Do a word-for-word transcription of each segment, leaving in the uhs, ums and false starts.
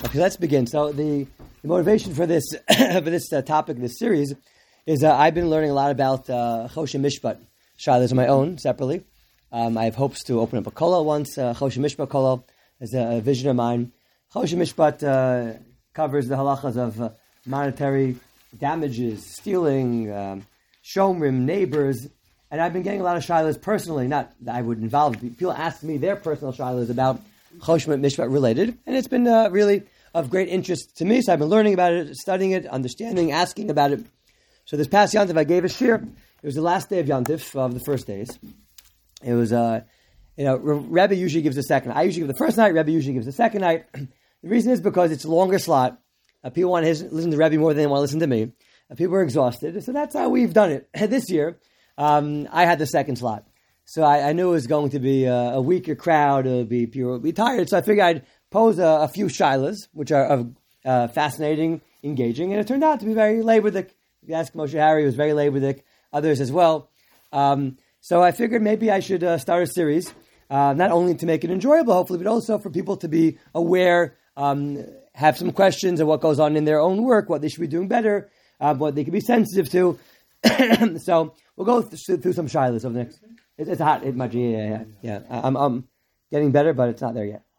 Okay, let's begin. So the, the motivation for this for this uh, topic, this series, is uh, I've been learning a lot about uh, Choshen Mishpat Shilas on my own, separately. Um, I have hopes to open up a kollel once. Uh, Choshen Mishpat kollel is a, a vision of mine. Choshen Mishpat uh, covers the halachas of uh, monetary damages, stealing, um, shomrim, neighbors, and I've been getting a lot of shilas personally. Not that I would involve. People ask me their personal shilas about Choshen Mishpat related, and it's been uh, really of great interest to me. So I've been learning about it, studying it, understanding, asking about it. So this past Yontif, I gave a shir. It was the last day of Yontif, of the first days. It was, uh, you know, Rebbe usually gives the second. I usually give the first night. Rebbe usually gives the second night. The reason is because it's a longer slot. Uh, people want to listen to Rebbe more than they want to listen to me. Uh, people are exhausted. So that's how we've done it. This year, um, I had the second slot. So I, I knew it was going to be a, a weaker crowd. It would be people would be tired. So I figured I'd pose a, a few shilas, which are uh, fascinating, engaging, and it turned out to be very labordic. If you ask Moshe Harry, it was very labordic. Others as well. Um, so I figured maybe I should uh, start a series, uh, not only to make it enjoyable, hopefully, but also for people to be aware, um, have some questions of what goes on in their own work, what they should be doing better, uh, what they can be sensitive to. So we'll go th- through some shilas over the next. It, it's hot. It might. Yeah, yeah, yeah. yeah. I'm, I'm getting better, but it's not there yet.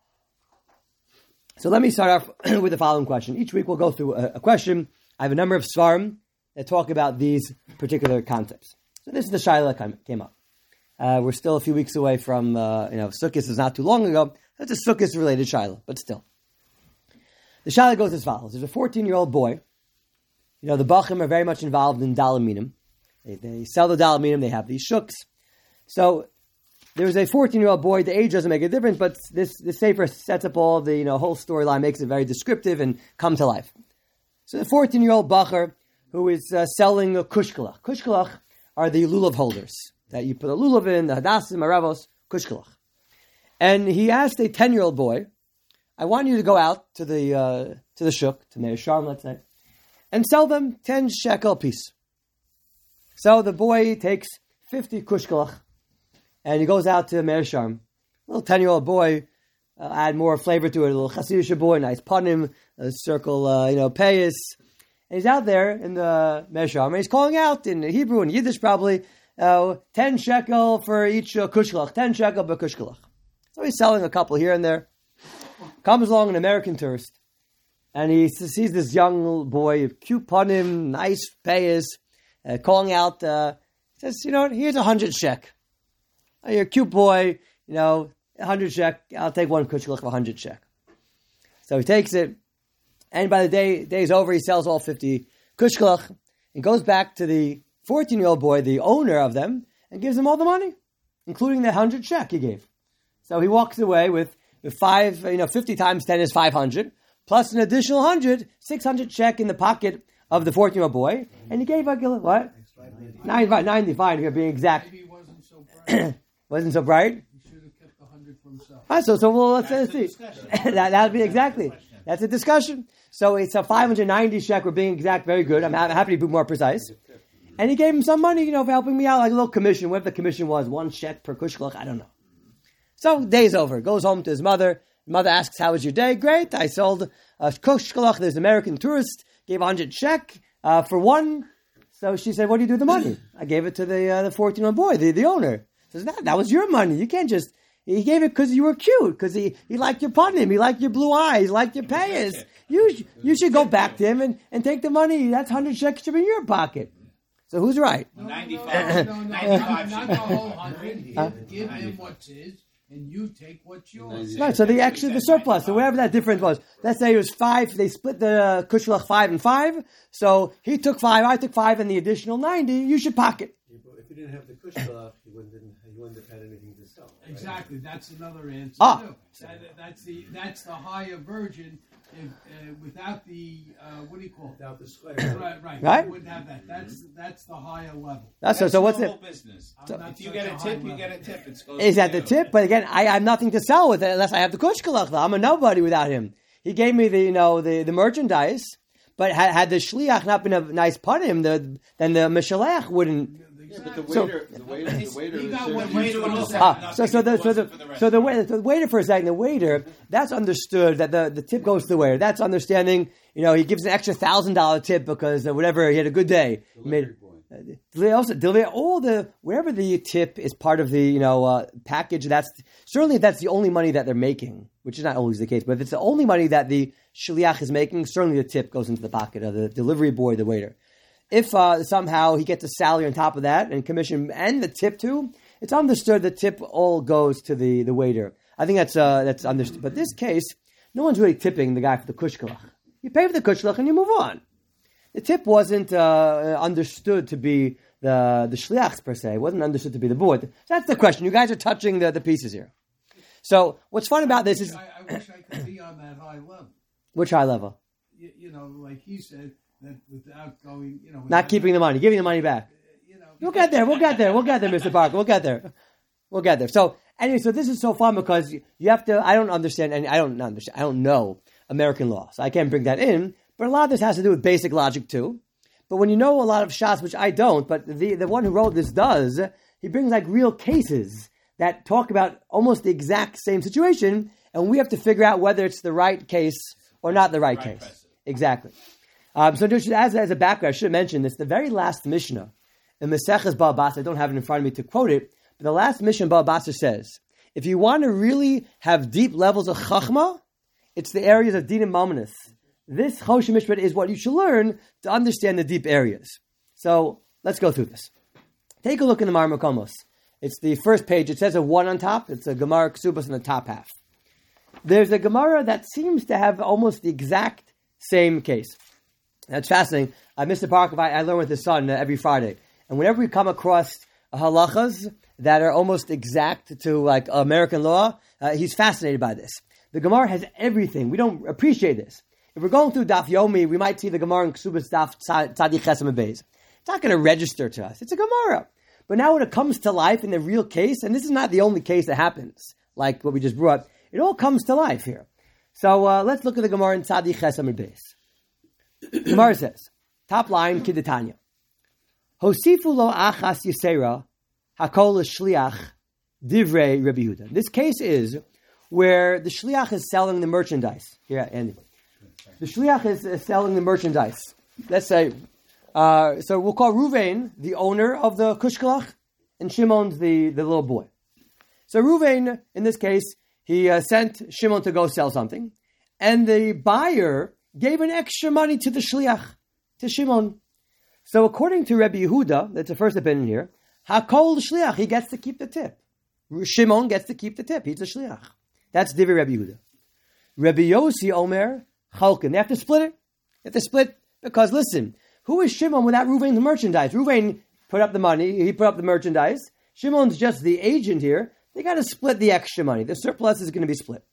So let me start off with the following question. Each week we'll go through a, a question. I have a number of svarim that talk about these particular concepts. So this is the shaila that came up. Uh, we're still a few weeks away from, uh, you know, Sukkot is not too long ago. That's a Sukkot-related shaila, but still. The shaila goes as follows. There's a fourteen-year-old boy. You know, the Bachim are very much involved in dalaminim. They, they sell the dalaminim. They have these shuks. So there's a fourteen-year-old boy. The age doesn't make a difference, but this, this sefer sets up all the, you know, whole storyline, makes it very descriptive and come to life. So the fourteen-year-old Bacher who is uh, selling a kushkalach. Kushkalach are the lulav holders that you put a lulav in, the hadassim, maravos, kushkalach. And he asked a ten-year-old boy, I want you to go out to the uh, to the shuk, to Meir Sharm, let's say, and sell them ten shekel piece. So the boy takes fifty kushkalach, and he goes out to Meir Sharm. Little ten-year-old boy, uh, add more flavor to it, a little chassidish boy, nice panim, a circle, uh, you know, payas. And he's out there in the Meir Sharm, and he's calling out in Hebrew and Yiddish probably, uh, ten shekel for each uh, kushkalach, ten shekel per kushkalach. So he's selling a couple here and there. Comes along an American tourist, and he sees this young boy, cute panim, nice payas, uh, calling out, uh, says, you know, here's a hundred shek. Oh, you're a cute boy, you know, a hundred shek, I'll take one kushkalach of a hundred shek. So he takes it, and by the day day's over, he sells all fifty kushkalach and goes back to the fourteen-year-old boy, the owner of them, and gives him all the money, including the hundred shek he gave. So he walks away with, with five, you know, fifty times ten is five hundred, plus an additional hundred, six hundred shek in the pocket of the fourteen-year-old boy, and he gave a what? ninety-five, ninety-five, if you're being exact. Maybe he wasn't so bright. Wasn't so bright? He should have kept the hundred for himself. All right, so, so well, let's, let's see. that that would be exactly. That's a discussion. So it's a five hundred ninety shek. We're being exact, very good. I'm ha- happy to be more precise. And he gave him some money, you know, for helping me out, like a little commission. Whatever the commission was, one shek per kushkalach, I don't know. So day's over. Goes home to his mother. Mother asks, how was your day? Great. I sold a kushkalach. There's an American tourist. Gave one hundred shek uh, for one. So she said, what do you do with the money? I gave it to the uh, the fourteen-year-old boy, the, the owner. Says, that, that was your money. You can't just... He gave it because you were cute, because he, he liked your panim, he liked your blue eyes, he liked your payas. You, you should go back to him and, and take the money. That's one hundred shekels in your pocket. So who's right? No, ninety-five. No, no, no, ninety-five. Not the whole hundred. Huh? Give him what's his, and you take what's yours. Right, so the actually the surplus, so wherever that difference was. Let's say it was five, they split the uh, kushkalach five and five, so he took five, I took five, and the additional ninety, you should pocket. Yeah, but if you didn't have the kushkalach, you wouldn't, you wouldn't have had anything to sell. Right? Exactly, that's another answer Ah. too. That, that's the that's the higher version. If, uh, without the uh, what do you call it? Without the square. Right, right. Right? You wouldn't have that. That's that's the higher level. That's, so, so what's it? normal business. I'm not If you such get a a high tip, you level. get a tip. It's goes Is to that the you. tip? But again, I, I have nothing to sell with it unless I have the kushkalach. I'm a nobody without him. He gave me the, you know, the, the merchandise, but had, had the shliach not been a nice panim, the then the mishalech wouldn't. exactly. but the So- waiter, the waiter, the waiter He is got serving what you he for was the- Ah, so so the so the For the so the, restaurant. waiter, the waiter for a second, the waiter, that's understood that the, the tip goes to the waiter. That's understanding. You know, he gives an extra thousand dollar tip because uh, whatever he had a good day. He made uh, delivery also delivery all the wherever the tip is part of the you know uh, package. That's certainly if that's the only money that they're making, which is not always the case. But if it's the only money that the shliach is making, certainly the tip goes into the pocket of the delivery boy, the waiter. If uh, somehow he gets a salary on top of that and commission and the tip too, it's understood the tip all goes to the, the waiter. I think that's uh, that's understood. But this case, no one's really tipping the guy for the kushkalach. You pay for the kushkalach and you move on. The tip wasn't uh, understood to be the the shliachs per se. It wasn't understood to be the board. So that's the question. You guys are touching the, the pieces here. So what's fun about this is I, I wish I could be on that high level. which high level? You, you know, like he said, that without going, you know, Not without- keeping the money, giving the money back. You know, We'll get there. We'll get there. We'll get there, Mister Parker. We'll get there. We'll get there. So anyway, so this is so fun because you have to. I don't understand, and I don't understand. I don't know American law, so I can't bring that in. But a lot of this has to do with basic logic too. But when you know a lot of shots, which I don't, but the the one who wrote this does, he brings like real cases that talk about almost the exact same situation, and we have to figure out whether it's the right case or not the right, Right case. precedent. Exactly. Um, so just as, as a background, I should have mentioned this, the very last Mishnah in Maseches Bava Basra, I don't have it in front of me to quote it, but the last Mishnah in Bava Basra says, if you want to really have deep levels of Chachma, it's the areas of Din and Mamonis. This Choshen Mishpat is what you should learn to understand the deep areas. So let's go through this. Take a look in the Mar Makomos. It's the first page. It says a one on top. It's a Gemara Ksubas in the top half. There's a Gemara that seems to have almost the exact same case. That's fascinating. Uh, Mister Parker, I, I learn with his son uh, every Friday. And whenever we come across uh, halachas that are almost exact to like American law, uh, he's fascinated by this. The Gemara has everything. We don't appreciate this. If we're going through Daf Yomi, we might see the Gemara in Ksubas Daf Tzadi Chesem and Beis. It's not going to register to us. It's a Gemara. But now when it comes to life in the real case, and this is not the only case that happens, like what we just brought, it all comes to life here. So uh, let's look at the Gemara in Tzadi Chesem and Beis. Gemara says, top line, Kidditanya. Hosifu lo achas yisera hakol shliach divrei Rabbi Yehuda. This case is where the shliach is selling the merchandise. Here, Andy. The shliach is, is selling the merchandise. Let's say, uh, so we'll call Ruvain the owner of the kushkalach, and Shimon's the, the little boy. So Ruvain, in this case, he uh, sent Shimon to go sell something, and the buyer gave an extra money to the shliach, to Shimon. So according to Rabbi Yehuda, that's the first opinion here, hakol shliach, he gets to keep the tip. Shimon gets to keep the tip. He's a shliach. That's Divrei Rabbi Yehuda. Rabbi Yossi Omer chalkin. They have to split it. They have to split because listen, who is Shimon without Ruvain's merchandise? Ruvain put up the money. He put up the merchandise. Shimon's just the agent here. They got to split the extra money. The surplus is going to be split.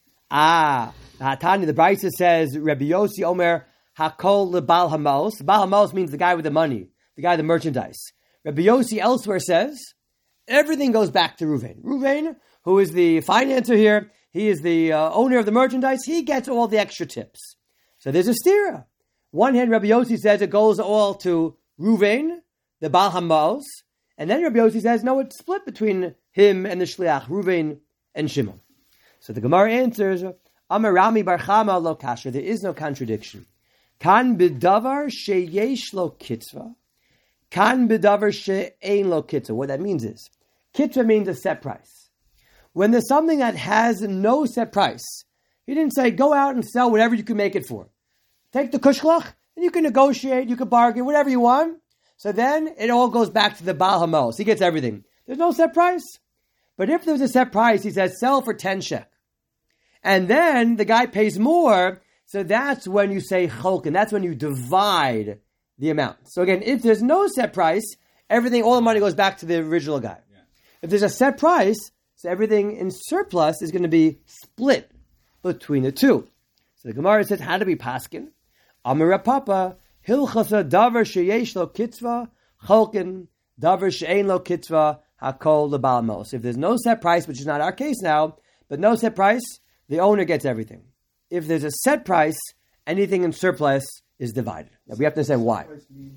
Ah, Tanya, the Brisa says, Rabbi Yossi Omer hakol lebal hamos. Bal hamos means the guy with the money, the guy with the merchandise. Rabbi Yossi elsewhere says, everything goes back to Ruvain. Ruvain, who is the financer here, he is the uh, owner of the merchandise, he gets all the extra tips. So there's a stira. One hand, Rabbi Yossi says it goes all to Ruvain, the Bal hamos, and then Rabbi Yossi says, no, it's split between him and the shliach, Ruvain and Shimon. So the Gemara answers, Amarami bar Chama lo kasher. There is no contradiction. Kan bidavar sheyesh lo kitzva. Kan bidavar she'ein lo kitzva. What that means is, kitzva means a set price. When there's something that has no set price, he didn't say, go out and sell whatever you can make it for. Take the kushklach, and you can negotiate, you can bargain, whatever you want. So then, it all goes back to the Baal Hamos. He gets everything. There's no set price. But if there's a set price, he says, sell for ten shek. And then the guy pays more, so that's when you say cholkin. That's when you divide the amount. So again, if there's no set price, everything, all the money goes back to the original guy. Yeah. If there's a set price, so everything in surplus is going to be split between the two. So the Gemara says, how to be paskin? Amar Papa, hilchasa davar sheyesh lo kitzva, cholkin, davar she'ein lo kitzva, hakol lebal mos. If there's no set price, which is not our case now, but no set price, the owner gets everything. If there's a set price, anything in surplus is divided. Now we have to say why.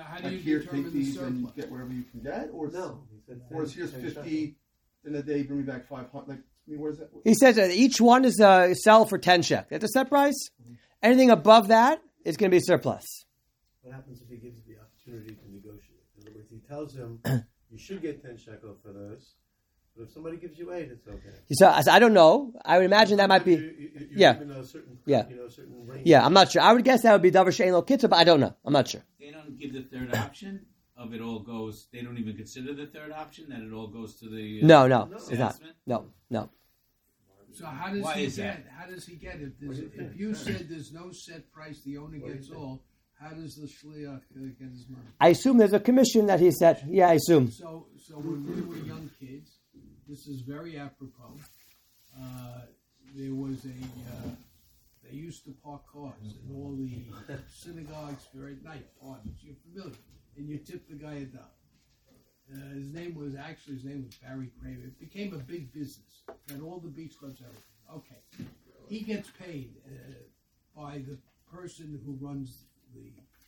how do like you here, determine take the these and surplus? get whatever you can get, or No, he said or it's ten- here's ten fifty, then a day bring me back five hundred. Like, I mean, what is that? He says that each one is uh, sell for ten shek. That's a set price. Anything above that is going to be surplus. What happens if he gives the opportunity to negotiate? In other words, he tells him, you should get ten shekel for this, but if somebody gives you eight, it's okay. So I I don't know. I would imagine that might You- be. you- you- you're yeah. given a certain, Yeah. you know, certain range. Yeah, I'm not sure. I would guess that would be davar she'ein lo kitza, but I don't know. I'm not sure. They don't give the third option of it all goes. They don't even consider the third option that it all goes to the. Uh, No, no, No. it's not. No, no. So how does Why he is get? that? How does he get if What there's, do you think? if you said there's no set price, the owner gets all? How does the shliach uh, get his money? I assume there's a commission that he set. Yeah, I assume. So, so when we were young kids, this is very apropos. Uh, there was a. Uh, they used to park cars in all the synagogues for at night parties. You're familiar, and you tip the guy a dollar. Uh, his name was actually his name was Barry Kramer. It became a big business. Got all the beach clubs, everything. Okay, he gets paid uh, by the person who runs the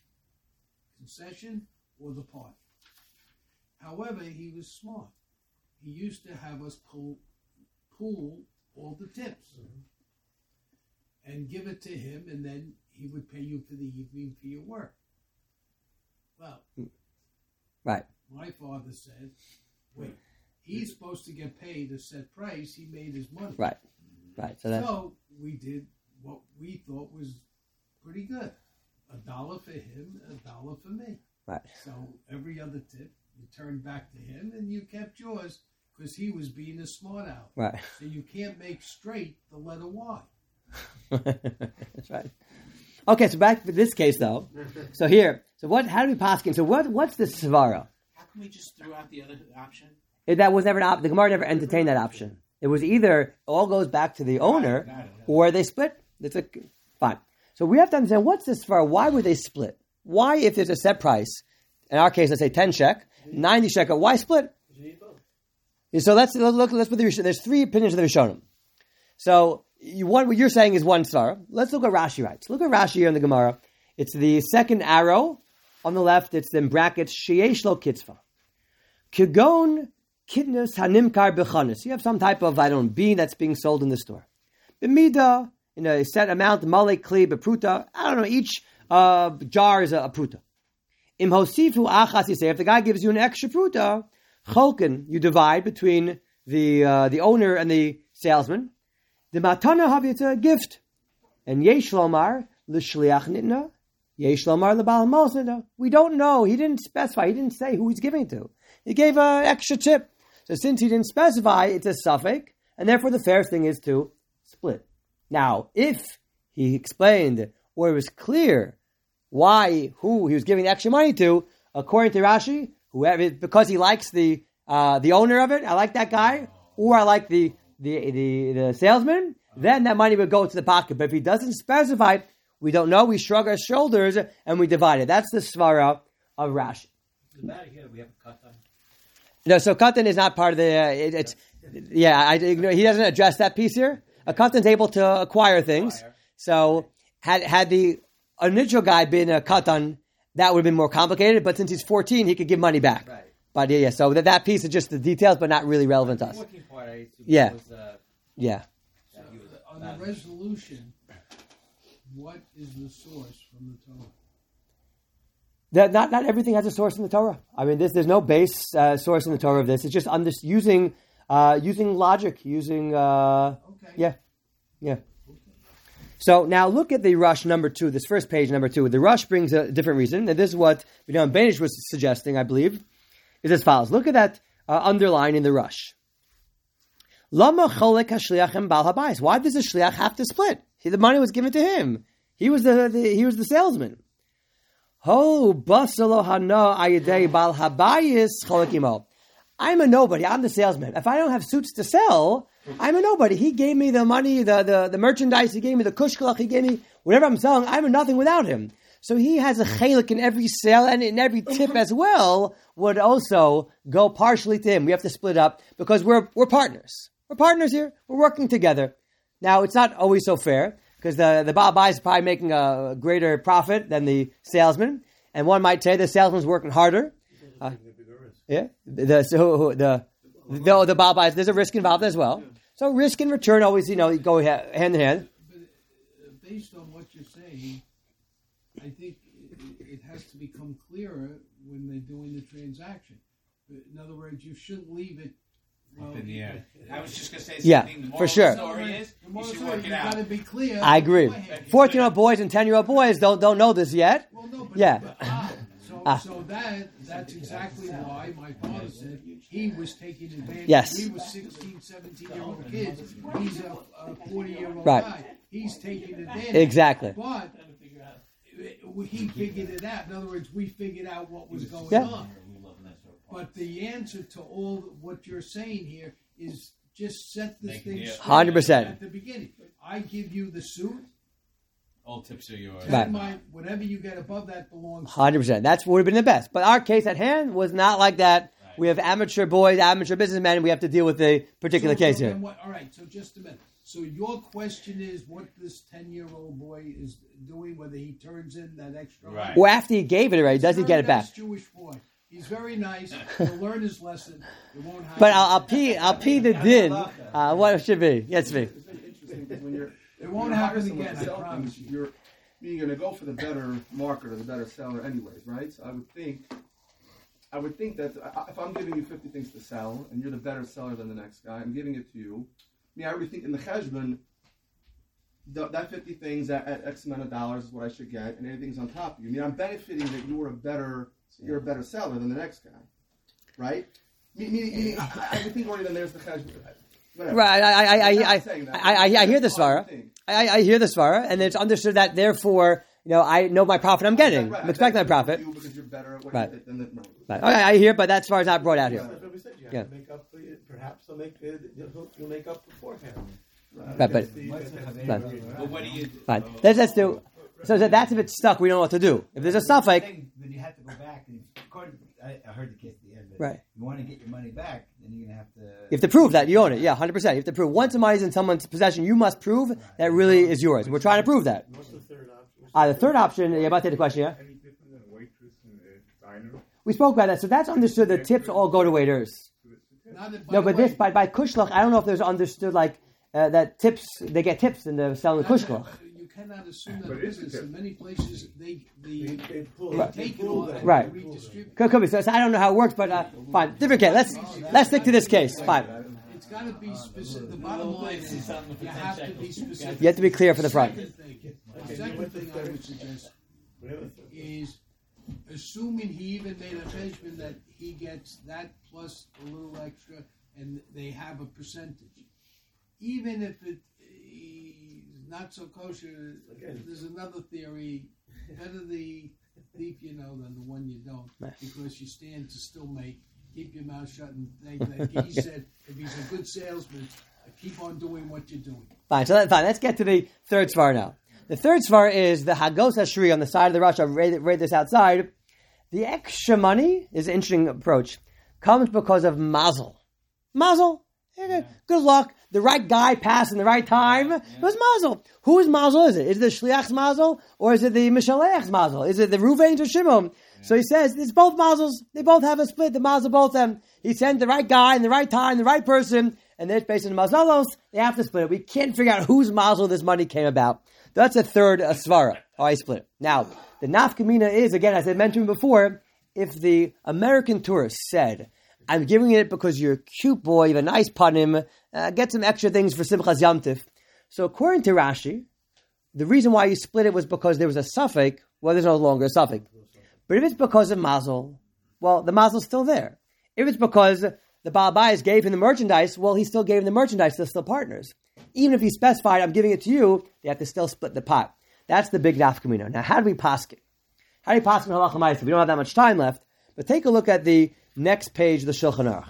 concession or the party. However, he was smart. He used to have us pull, pool all the tips and give it to him, and then he would pay you for the evening for your work. Well, Right. my father said, wait, he's supposed to get paid a set price. He made his money. Right. Right. So that. So we did what we thought was pretty good. A dollar for him, a dollar for me. Right. So every other tip, you turned back to him and you kept yours because he was being a smart aleck. Right. So you can't make straight the letter Y. That's right. Okay, so back to this case though. So here, so what? How do we paskin? So what? What's the svara? How come we just threw out the other option? It, that was never an option. The Gemara never entertained that option. It was either all goes back to the owner, Got it, got it. or they split. It's a fine. So we have to understand what's this svara. Why would they split? Why, if there's a set price, in our case, let's say ten shek, ninety shekel, why split? You need both. So let's look. Let's put the Rishonim. There's three opinions of the Rishonim. So you, one, what you're saying is one star. Let's look at Rashi writes. Look at Rashi here in the Gemara. It's the second arrow on the left. It's in brackets sheyesh lo kitzva. Kigon kitnus hanimkar bechanis. You have some type of I don't know, bean that's being sold in the store. B'mida in a set amount. Malek kli bepruta. I don't know. Each uh, jar is a, a pruta. Im hosifu achas. You say if the guy gives you an extra pruta, cholken you divide between the uh, the owner and the salesman. The matana havi, it's a gift. And yesh lomar l'shliach nitna, yesh lomar l'bal mos nitna. We don't know. He didn't specify. He didn't say who he's giving to. He gave an extra tip. So since he didn't specify, it's a suffix, and therefore the fair thing is to split. Now, if he explained or it was clear why, who he was giving the extra money to, according to Rashi, whoever, because he likes the uh, the owner of it, I like that guy, or I like the the the, the salesman, then that money would go to the pocket. But if he doesn't specify, we don't know. We shrug our shoulders and we divide it. That's the svara of Rashi. The matter here, we have a cut on. No, so katan is not part of the. Uh, it, it's yeah. I ignore, he doesn't address that piece here. A katan's able to acquire things. Acquire. So had had the initial guy been a katan, that would have been more complicated. But since he's fourteen, he could give money back. Right. But yeah, yeah. So that that piece is just the details, but not really relevant to The us. fourteen part, I assume, Yeah. was, uh, Yeah. that he was On bad. the resolution, what is the source from the Torah? That not not everything has a source in the Torah. I mean, this, there's no base uh, source in the Torah of this. It's just under, using uh, using logic, using uh, Okay. yeah, yeah. So now look at the rush number two. This first page number two. The rush brings a different reason, and this is what Binyamin Benish was suggesting, I believe, is as follows. Look at that uh, underline in the rush. Lama cholek hashliachim bal habayis. Why does the shliach have to split? See, the money was given to him. He was the, the he was the salesman. Ho basalo hana ayidei bal habayis cholekimo. I'm a nobody. I'm the salesman. If I don't have suits to sell, I'm a nobody. He gave me the money, the, the, the merchandise. He gave me the kushkalach. He gave me whatever I'm selling. I'm a nothing without him. So he has a chalik in every sale and in every tip as well would also go partially to him. We have to split up because we're we're partners. We're partners here. We're working together. Now, it's not always so fair because the, the Baal Bai is probably making a greater profit than the salesman. And one might say the salesman's working harder. Uh, yeah, the so the the the Baal buys. There's a risk involved as well. So risk and return always, you know, go hand in hand. But uh, based on what you're saying, I think it, it has to become clearer when they're doing the transaction. In other words, you shouldn't leave it. Well, Up in the air. I was just going to say Yeah, something. The for moral sure. of the story is The you moral should story, work it you out. got to be clear. I agree. beforehand. fourteen-year-old boys and ten-year-old boys don't don't know this yet. Well, no, but, Yeah. but, ah, so, Ah. so that that's exactly why my father said he was taking advantage. Yes. We were sixteen, seventeen-year-old kids. He's a, a forty-year-old Right. guy. He's taking advantage. Exactly. But uh, he figured it out. In other words, we figured out what was going Yeah. on. But the answer to all what you're saying here is just set this Make it thing deal. straight one hundred percent. at the beginning. I give you the suit. All tips are yours. Right. My, whatever you get above that belongs to one hundred percent. That's would have been the best. But our case at hand was not like that. We have amateur boys, amateur businessmen, and we have to deal with the particular So- case so here. then what- all right, so just a minute. So your question is what this ten-year-old boy is doing, whether he turns in that extra. Right. Well, after he gave it already, does he He's a get very it back? nice Jewish boy. He's very nice. He'll learn his lesson. It won't happen. But I'll, I'll pee. I'll pee the din. Uh, what it should be? Yes, me. It's very interesting because when you're It won't when you happen hire someone again, to I sell promise things, you. You're you're going to go for the better marketer, the better seller, anyways, right? So I would think, I would think that I- if I'm giving you fifty things to sell and you're the better seller than the next guy, I'm giving it to you. I mean, I already think in the cheshbon, the, that fifty things at, at X amount of dollars is what I should get, and anything's on top of you. I mean, I'm benefiting that you're a better you're a better seller than the next guy, right? Meaning, meaning I, I would think already then there's the cheshbon. Whatever. Right. I I I I'm not I, saying that. I, I, I hear the That's what I svara. think. I, I hear the svara, and it's understood that therefore, you know, I know my profit I'm getting. Right, I'm expecting my I profit. You because you're better at what Right. you than the, right. Right. Okay, I hear, but that svara is not brought out here. That's what we said. You have Yeah. to make up for it. Perhaps they'll make it. You'll, you'll make up beforehand. Right, but- Against the- against the- Right. But what do you? Fine. Let's let's do. So that- that's if it's stuck. We don't know what to do. If there's a suffix, Thing, Then you have to go back and according, I, I heard the case at the end. But Right. You want to get your money back, then you're gonna have to. you have to prove that you own it. Yeah, one hundred percent. You have to prove once the money's in someone's possession, you must prove that really is yours. We're trying to prove that. What's the third option? Uh, the third option. Yeah, about to take the question. Yeah. Any different than a waitress and a diner? We spoke about that. So that's understood. The tips all go to waiters. Not that- by No, the but way, this by by kushloch, I don't know if there's understood like uh, that tips. They get tips in the selling the not that- kushloch. You cannot assume that But it's a business. tip. In many places, they They, the they pull, they they take it pull all that. and Right. redistribute. Could, could be. So, so I don't know how it works, but uh, fine. Different case. Let's let's stick to this case. Fine. It's got to be specific. The bottom line is you have to be specific. You have to be clear for the front. Second thing, the second thing I would suggest is assuming he even made a judgment that he gets that plus a little extra, and they have a percentage. Even if it is not so kosher, there's another theory. Better the thief you know than the one you don't, because you stand to still make. Keep your mouth shut and think. Like he said, if he's a good salesman, keep on doing what you're doing. Fine. So that, fine. Let's get to the third svar now. The third svar is the Hagos Hashri on the side of the Rosh. I've read, read this outside. The extra money is an interesting approach. Comes because of mazel. Mazel. Good luck. The right guy passed in the right time. It was mazel. Whose mazel is it? Is it the Shliach's mazel or is it the Mishaleach's mazel? Is it the Ruvain's or Shimon? So he says, it's both mazels. They both have a split. The mazel, both of them. He sent the right guy in the right time, the right person, and they're based on the mazalos. They have to split it. We can't figure out whose mazel this money came about. That's a third uh, svara. Oh, I split it. Now, the nafkamina is, again, as I mentioned before, if the American tourist said, I'm giving it because you're a cute boy, you have a nice panim, uh, get some extra things for Simchas Yom Tif. So according to Rashi, the reason why you split it was because there was a suffix. Well, there's no longer a suffix. But if it's because of mazel, well, the mazel's still there. If it's because the Baal Bayis gave him the merchandise, well, he still gave him the merchandise. They're still partners. Even if he specified, I'm giving it to you, they have to still split the pot. That's the big nafkamina. Now, how do we paskin? How do we paskin halacha ma'aseh? We don't have that much time left, but take a look at the next page of the Shulchan Aruch.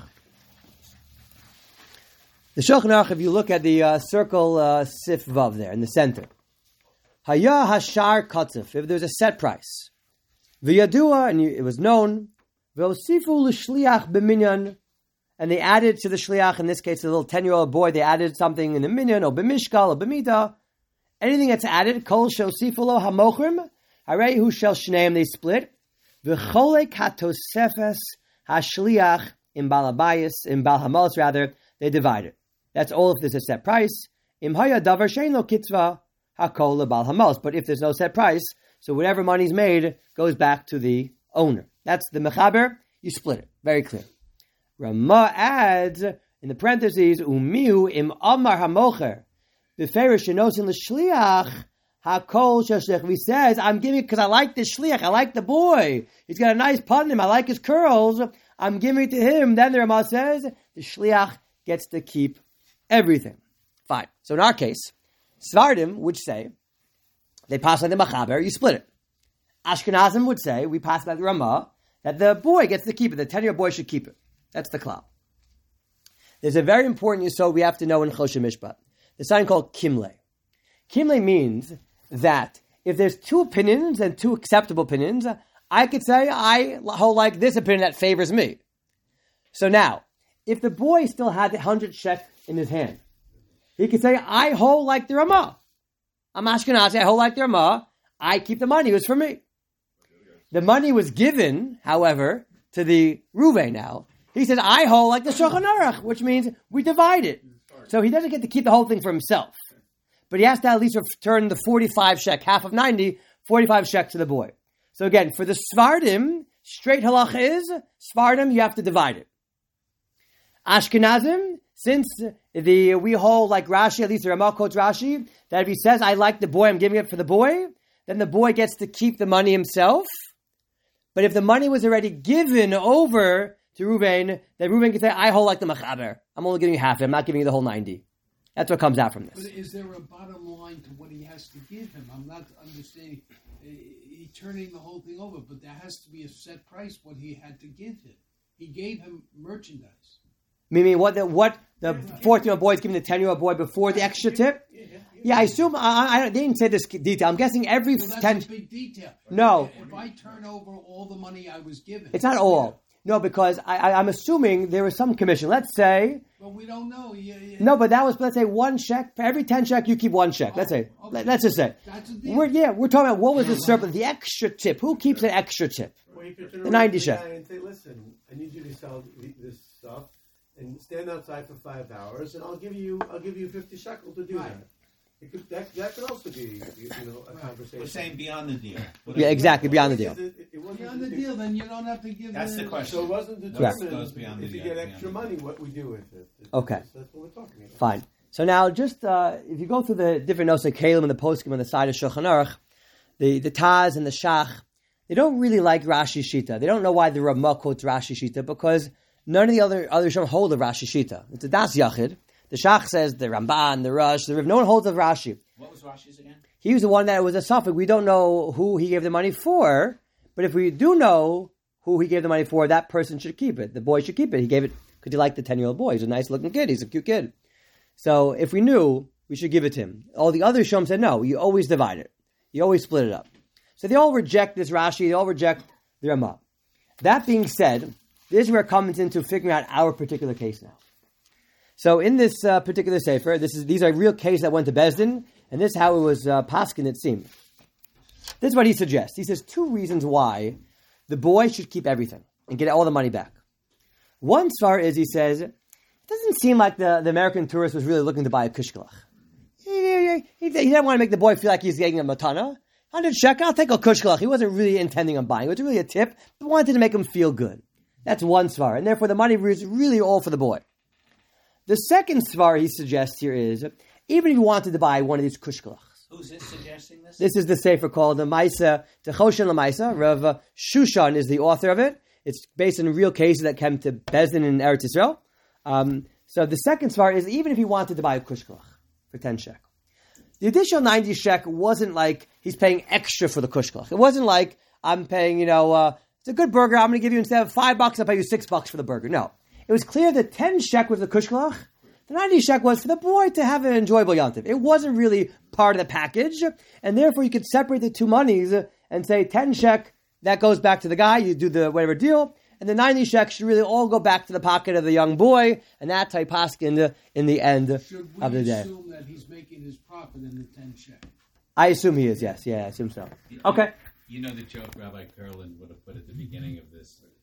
The Shulchan Aruch, if you look at the uh, circle uh, sif vav there in the center, Haya hashar katzif, if there's a set price, v'yadua, and you, it was known, v'osifu l'shliach b'minyan, and they added to the shliach, in this case, the little ten-year-old boy, they added something in the minyan, or b'mishkal, or b'mida, anything that's added, kol shosifu lo hamochrim, harei hu shel shneim, they split, V'cholek hatosefes hashliach in balabayis, in balhamos rather, they divide it. That's all if there's a set price. Im haya davar shein lo kitzva hakol lebalhamos. But if there's no set price, so whatever money's made goes back to the owner. That's the mechaber. You split it. Very clear. Ramah adds in the parentheses, umiu im amar hamocher b'ferish shenosin l'shliach hakol shashlich. He says, I'm giving it because I like the shliach. I like the boy. He's got a nice putnim. I like his curls. I'm giving it to him. Then the Ramah says, the shliach gets to keep everything. Fine. So in our case, Svardim would say, they pass on the machaber, you split it. Ashkenazim would say, we pass by the Ramah, that the boy gets to keep it. The ten-year boy should keep it. That's the klal. There's a very important yesod we have to know in Choshen Mishpat. There's something called kimle. Kimle means that if there's two opinions and two acceptable opinions, I could say I hold like this opinion that favors me. So now, if the boy still had the hundred shek in his hand, he could say, I hold like the Ramah. I'm Ashkenazi, I hold like the Ramah. I keep the money, it was for me. The money was given, however, to the Ruvain now. He says, I hold like the Shulchan Aruch, which means we divide it. So he doesn't get to keep the whole thing for himself. But he has to at least return the forty-five shek, half of ninety, forty-five shek to the boy. So again, for the Svardim, straight halacha is, Svardim, you have to divide it. Ashkenazim, since the we hold like Rashi, at least the Ramah quotes Rashi, that if he says, I like the boy, I'm giving it for the boy, then the boy gets to keep the money himself. But if the money was already given over to Reuven, then Reuven can say, I hold like the machaber. I'm only giving you half of it. I'm not giving you the whole ninety. That's what comes out from this. But is there a bottom line to what he has to give him? I'm not understanding. Uh, he turning the whole thing over, but there has to be a set price what he had to give him. He gave him merchandise. Meaning what the what the fourteen-year-old boy is giving the ten-year-old boy before the extra tip? Yeah, yeah, yeah. Yeah, I assume, I, I, they didn't say this detail. I'm guessing every Well, that's ten... a big detail. No. If I turn over all the money I was given. It's not all. No, because I, I, I'm assuming there was some commission. Let's say... But we don't know. Yeah, yeah. No, but that was, let's say, one check. For every ten check, you keep one check. Let's say. Oh, okay. Let, let's just say. That's a deal. We're, yeah, we're talking about what was the surplus, the extra tip. Who keeps an extra tip? Well, you could turn The around ninety to the shek. guy and say, listen, I need you to sell this stuff and stand outside for five hours, and I'll give you, I'll give you fifty shekel to do Right. that. It could, that. That could also be, you, you know, a Right. conversation. We're saying beyond the deal. Yeah, exactly, beyond the deal. It, it, it wasn't Beyond the deal, then you don't have to give That's the the question. So it wasn't Right. determined Goes beyond the if you deal, get beyond extra the money, what we do with it. It- Okay. That's, that's what we're talking about. Fine. So now, just uh, if you go through the different notes of Kalim and the poskim on the side of Shulchan Aruch, the, the Taz and the Shach, they don't really like Rashi Shita. They don't know why the Ramah quotes Rashi Shita, because none of the other other Shem hold of Rashi Shita. It's a Das Yachid. The Shach says the Ramban, the Rush, the Riv. No one holds of Rashi. What was Rashi's again? He was the one that was a suffix. We don't know who he gave the money for, but if we do know who he gave the money for, that person should keep it. The boy should keep it. He gave it because he liked the ten-year-old boy. He's a nice-looking kid. He's a cute kid. So if we knew, we should give it to him. All the other Shom said, no, you always divide it. You always split it up. So they all reject this Rashi. They all reject the Ramah. That being said, this is where it comes into figuring out our particular case now. So in this uh, particular sefer, this is these are real cases that went to Bezdin, and this is how it was uh, paskin, it seemed. This is what he suggests. He says two reasons why the boy should keep everything and get all the money back. One svar is, he says, it doesn't seem like the, the American tourist was really looking to buy a kushkalach. He, he, he, he didn't want to make the boy feel like he's getting a matana. one hundred shekel, I'll take a kushkalach. He wasn't really intending on buying. It was really a tip, but wanted to make him feel good. That's one svar, and therefore the money was really all for the boy. The second svar he suggests here is, even if you wanted to buy one of these kushkalachs, Who's this suggesting this? this is the sefer called the Maisa, Techoshen LaMaisa. Rav Shushan is the author of it. It's based on real cases that came to Bezdin in Eretz Yisrael. Um, so the second svar is, even if he wanted to buy a kushkalach for ten shek, the additional ninety shek wasn't like he's paying extra for the kushkalach. It wasn't like I'm paying, you know, uh, it's a good burger, I'm going to give you, instead of five bucks, I'll pay you six bucks for the burger. No. It was clear that ten shek was the kushkalach. The ninety shek was for the boy to have an enjoyable yontif. It wasn't really part of the package, and therefore you could separate the two monies and say ten shek, that goes back to the guy, you do the whatever deal, and the ninety shek should really all go back to the pocket of the young boy, and that's how you pass in the, in the end Should we of the day. assume that he's making his profit in the ten shek? I assume he is, yes. Yeah, I assume so. Okay. You know the joke Rabbi Kurland would have put at the beginning of this